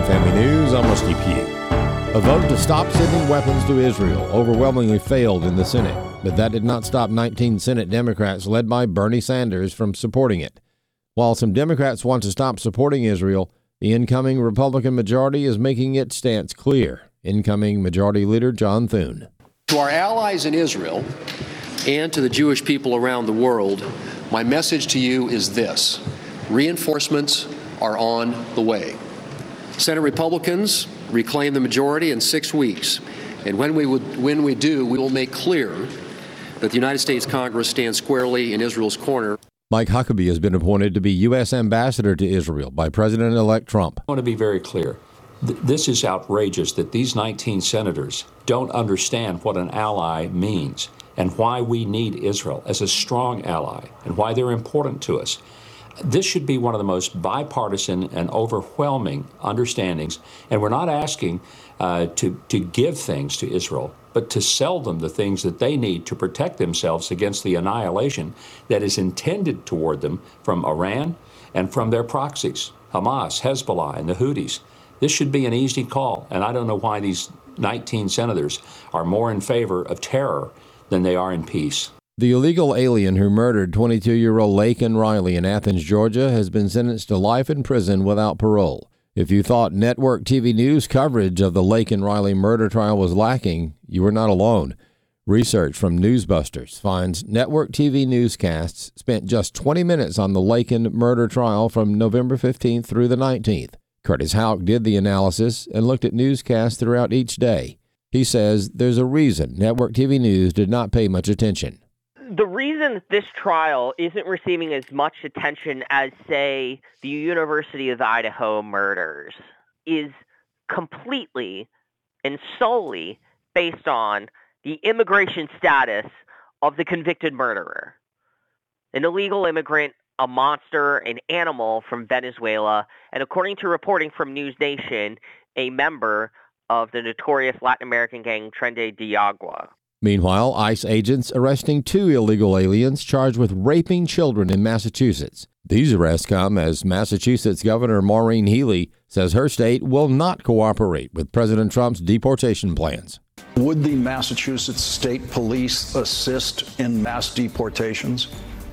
Family News, I'm Rusty Pugh. A vote to stop sending weapons to Israel overwhelmingly failed in the Senate, but that did not stop 19 Senate Democrats led by Bernie Sanders from supporting it. While some Democrats want to stop supporting Israel, the incoming Republican majority is making its stance clear. Incoming Majority Leader John Thune. To our allies in Israel and to the Jewish people around the world, my message to you is this: reinforcements are on the way. Senate Republicans reclaim the majority in 6 weeks, and when we do, we will make clear that the United States Congress stands squarely in Israel's corner. Mike Huckabee has been appointed to be U.S. Ambassador to Israel by President-elect Trump. I want to be very clear. This is outrageous that these 19 senators don't understand what an ally means and why we need Israel as a strong ally and why they're important to us. This should be one of the most bipartisan and overwhelming understandings, and we're not asking to give things to Israel, but to sell them the things that they need to protect themselves against the annihilation that is intended toward them from Iran and from their proxies, Hamas, Hezbollah, and the Houthis. This should be an easy call, and I don't know why these 19 senators are more in favor of terror than they are in peace. The illegal alien who murdered 22-year-old Laken Riley in Athens, Georgia, has been sentenced to life in prison without parole. If you thought network TV news coverage of the Laken Riley murder trial was lacking, you were not alone. Research from Newsbusters finds network TV newscasts spent just 20 minutes on the Laken murder trial from November 15th through the 19th. Curtis Houck did the analysis and looked at newscasts throughout each day. He says there's a reason network TV news did not pay much attention. The reason this trial isn't receiving as much attention as, say, the University of Idaho murders is completely and solely based on the immigration status of the convicted murderer. An illegal immigrant, a monster, an animal from Venezuela, and according to reporting from News Nation, a member of the notorious Latin American gang Tren de Agua. Meanwhile, ICE agents arresting 2 illegal aliens charged with raping children in Massachusetts. These arrests come as Massachusetts Governor Maureen Healey says her state will not cooperate with President Trump's deportation plans. Would the Massachusetts State Police assist in mass deportations?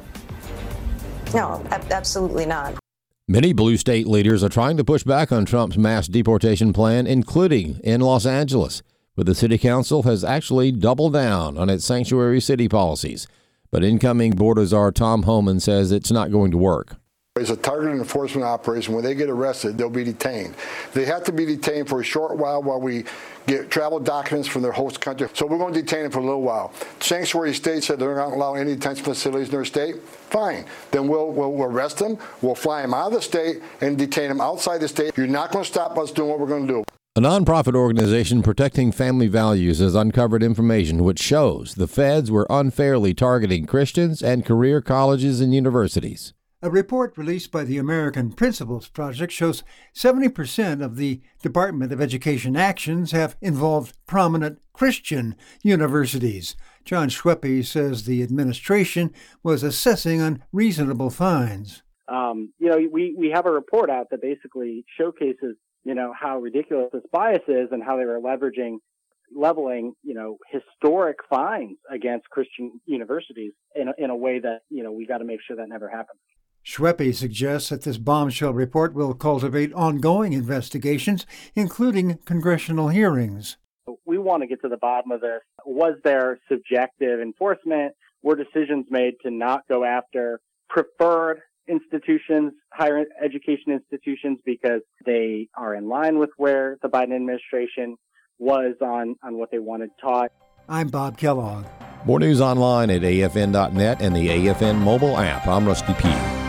No, absolutely not. Many blue state leaders are trying to push back on Trump's mass deportation plan, including in Los Angeles, where the city council has actually doubled down on its sanctuary city policies. But incoming Board Czar Tom Homan says it's not going to work. It's a targeted enforcement operation. When they get arrested, they'll be detained. They have to be detained for a short while we get travel documents from their host country. So we're going to detain them for a little while. Sanctuary state said they're not allowing any detention facilities in their state. Fine. Then we'll arrest them. We'll fly them out of the state and detain them outside the state. You're not going to stop us doing what we're going to do. A nonprofit organization protecting family values has uncovered information which shows the feds were unfairly targeting Christians and career colleges and universities. A report released by the American Principles Project shows 70% of the Department of Education actions have involved prominent Christian universities. John Schweppe says the administration was assessing unreasonable fines. We have a report out that basically showcases how ridiculous this bias is and how they were leveling, historic fines against Christian universities in a way that, we got to make sure that never happens. Schweppe suggests that this bombshell report will cultivate ongoing investigations, including congressional hearings. We want to get to the bottom of this. Was there subjective enforcement? Were decisions made to not go after preferred institutions, higher education institutions, because they are in line with where the Biden administration was on what they wanted taught? I'm Bob Kellogg. More news online at afn.net and the AFN mobile app. I'm Rusty Pugh.